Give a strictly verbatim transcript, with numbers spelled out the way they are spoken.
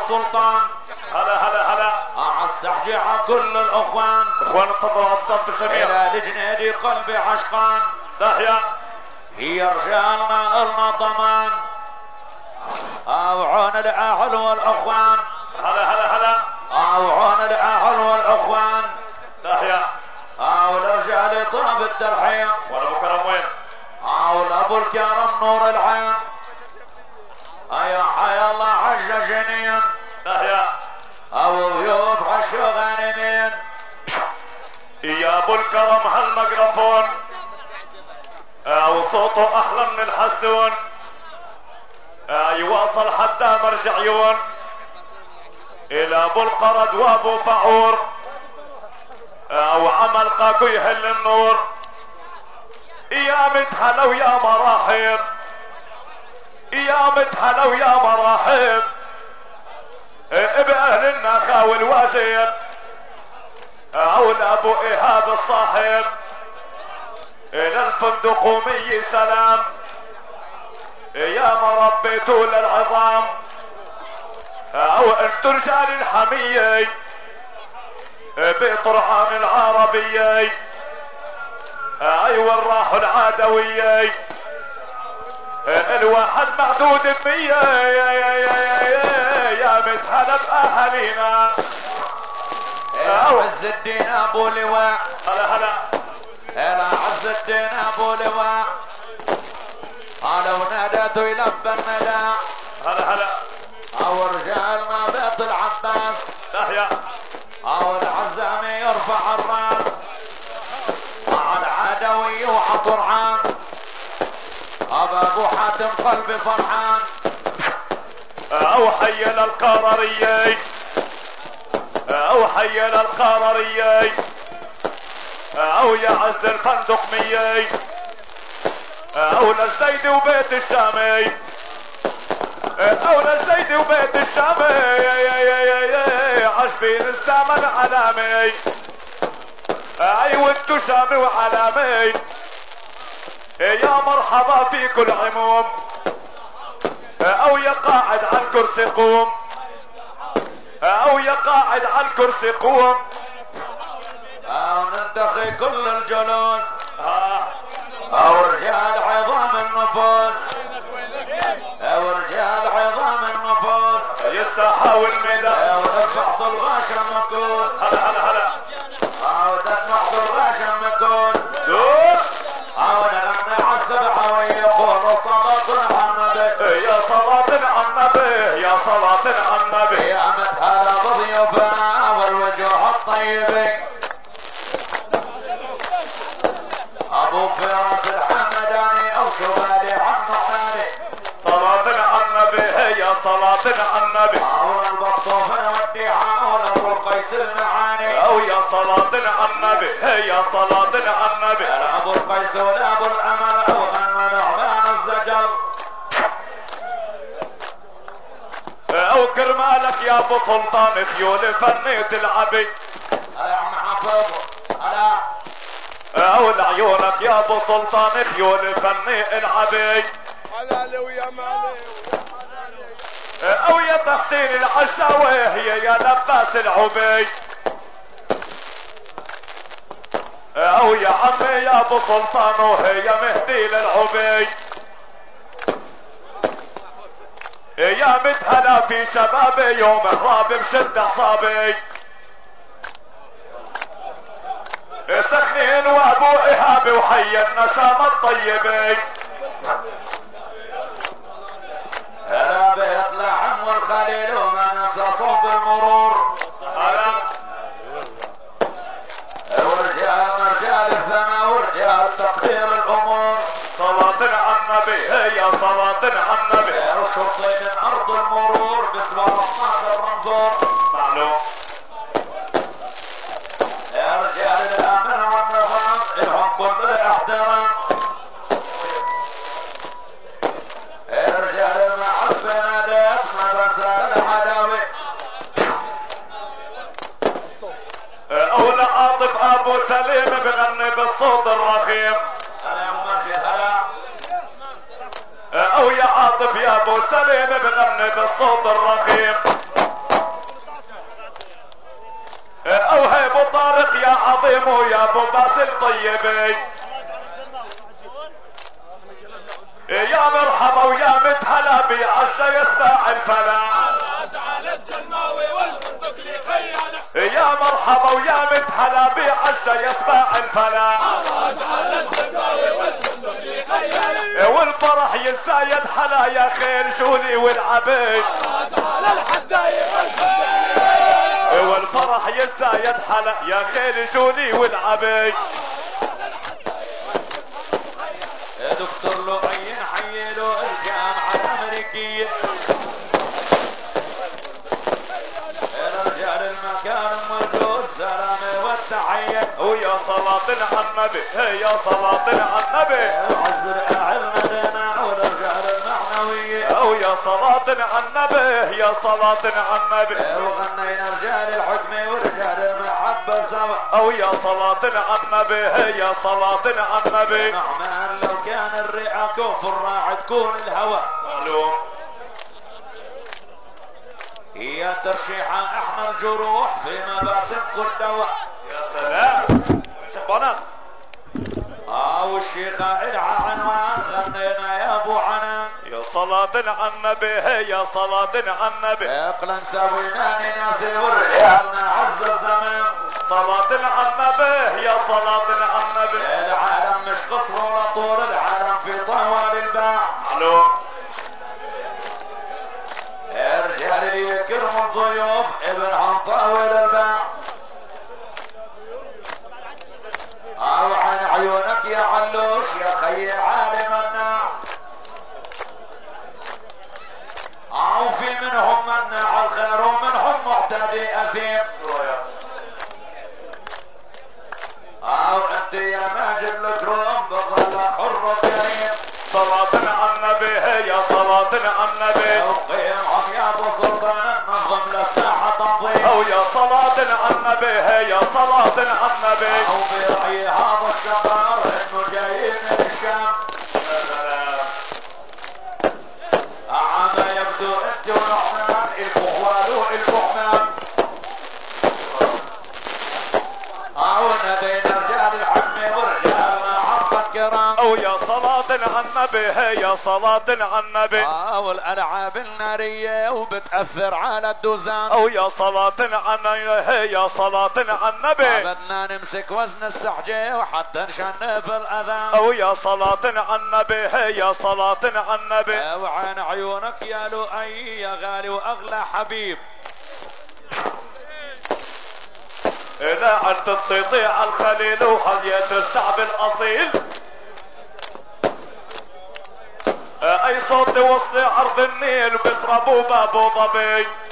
سلطان. هلا هلا هلا على السحجة على كل الاخوان. اخوان تفضلوا على الصف جميعا. الى لجنادي قلبي عشقان. داحية هي رجالنا النا ضمان. اوعون الاهل والاخوان. هلا هلا هلا اوعون الاهل والاخوان. داحية او الرجال طاب الترحيم. وانا ابو كرم وين؟ او ابو الكرم نور العين. ايا حيا الله عج جنين. داحية او ضيوف عش غانمين. يا ابو الكرم هالميكروفون او صوته احلى من الحسون. يواصل حتى مرجع عيون الى ابو القرد وابو فعور. وعمل قاكو يهل النور. يا متهلا ويا مراحب يا متهلا ويا مراحب باهل النخا والواجب. او لابو ايهاب الصاحب الى الفندقومي سلام. يا مربيتوا للعظام او انتو رجال الحمية بطرعان العربية. ايوه الراح العدوية الواحد معدود بمية. يا يا يا يا يا متهلا باهالينا. عز الدين ابو لواء. هلا هلا هلا عز الدين ابو لواء. لو نادته يلبى الندى. هلا هلا او رجالنا بيت العباس. داحية او العزامي يرفع الراس. مع العدوي وعطرعان. ابو حاتم قلبي فرحان. او حي للقرارية او حي للقرارية او يا عز الفندقمية او للزيد وبيت الشامي او للزيد وبيت الشامي. يا يا يا يا يا عجبين الزمن علامي. ايوه انتو شامي وعلامي. يا مرحبا في كل عموم او يا قاعد على الكرسي قوم او يا قاعد على الكرسي قوم. او ننتخي كل الجلوس. ها او رجال عظام النفوس. او رجال عظام النفوس. الساحة والميدان. او دفعت الغاشة مكوس. هلا هلا هلا او دفعت الغاشة مكوس. او نغني عالسبحة ويقولوا صلاة على النبي. يا صلاة على النبي يا صلاة على النبي. يا متهلا بضيوفنا والوجوه الطيبة. ابو فراس الحمداني او شبالي عالنحاني. صلاة على النبي يا صلاة على النبي. او البطوفة والديحة او ابو القيس المعاني. او يا صلاة على النبي يا صلاة على النبي. ابو القيس ولا ابو الامل او غنى نعمان الزجل. او كرمالك يا ابو سلطان خيول فنيت العبي. يا عم حافظ هلا. او لعيونك يا ابو سلطان خيول فني العبي. حلالي ويا مالي او يا تحسين العشاوي هي يا لباس العبي. او يا عمي يا ابو سلطان وهي مهدي للعبي. يا متهلا في شبابي يوم الراب بشد اعصابي. سخنين وابو ايهابي وحي النشام الطيبي. هلا بيت لحم والخليل وما ننسى صوب المرور. هلا ورجال رجال الثنا ورجال تقدير الامور. صلاة على النبي يا صلاة على النبي. الشرطي من ارض المرور باسم الرحمن الرمزور. معلوم. يا رجال الامن والنظام الهم كل الاحترام. يا رجال المحبة نادت مدرسة الحداوي. اولى عاطف ابو سليم بغني بالصوت الرخيم. او يا عاطف يا ابو سليم بغني بالصوت الرخيم. طارق يا عظيم ويا ابو باسل طيبي يا مرحبا ويا متهلا بعشا يسمع الفلا يا مرحبا ويا متهلا بعشا يسمع الفلا والفرح ينسايد حلا يا خيل شولي والعبيد والفرح ينسايد حلا يا خيل شولي والعبيد يا دكتور لو عين حيلو الجامعة الأمريكية رجال المكان موجود سلامة والتحية ويا صلاة على النبي يا صلاة على النبي وعزر أعلمنا ورجال المعنوية ويا صلاة على النبي يا صلاة على النبي وغنينا رجال الحكمة ورجال المحبة سوا او يا صلاة على النبي يا صلاة على النبي نعمان لو كان الرئة كفر راح تكون الهوى معلوم هي ترشيحة احنا الجروح في مباسم الدواء يا سلام شبانات او الشيخة العى عنوان غنينا يا ابو عنان يا صلاة على النبي يا صلاة على النبي اقلا سوينا ناس ورجالنا عز الزمان صلاة على النبي يا صلاة على النبي العالم مش قصر ولا طول العالم في طوال الباع معلوم الرجال اللي يكرموا الضيوف ابنهم طاول الباع او عن عيونك يا علوش يا خي عالم الناع او في منهم مناع الخير ومنهم معتدي اثيم او انت يا ماجد الكروم بغل حر كريم صلاة على النبي يا صلاة على النبي وقيمهم يا ابو سلطان نظم للساحة تنظيم او يا صلاة على النبي يا صلاة على النبي او برأي هذا الشطار انه جاي من الشام اعمى يبدو انت ونحن البخوال والبحمان او ندينا رجال الحكم ورجال محبة كرام او يا صلاة على النبي يا صلاة على النبي او الالعاب النارية وبتأثر على الدوزان او يا صلاة على النبي يا صلاة على النبي بدنا نمسك وزن السحجة وحتى نشنف الاذان او يا صلاة على النبي يا صلاة على النبي وعين عيونك يا لؤي يا غالي واغلى حبيب لا انت تطيع الخليل وحلية الشعب الاصيل اي صوت وصل عرض النيل بتربوا بابو ظبي